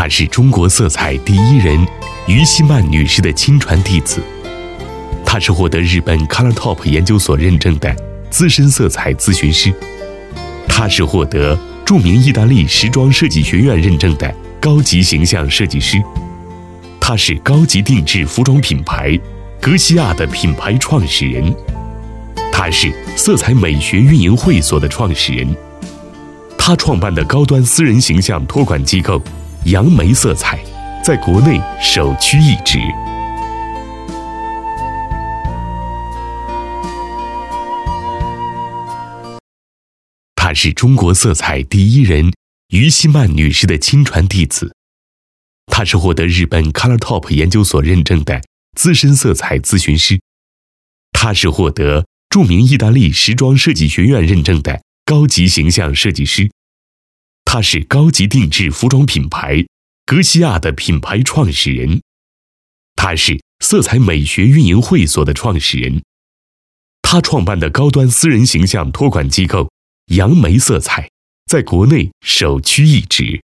她是中国色彩第一人于希曼女士的亲传弟子。她是获得日本 ColorTop 研究所认证的资深色彩咨询师。她是获得著名意大利时装设计学院认证的高级形象设计师。她是高级定制服装品牌格西亚的品牌创始人。她是色彩美学运营会所的创始人。她创办的高端私人形象托管机构杨梅色彩在国内首屈一指。她是中国色彩第一人于希曼女士的亲传弟子。她是获得日本 ColorTop 研究所认证的资深色彩咨询师。她是获得著名意大利时装设计学院认证的高级形象设计师。她是高级定制服装品牌格西亚的品牌创始人。她是色彩美学运营会所的创始人。她创办的高端私人形象托管机构杨梅色彩在国内首屈一指。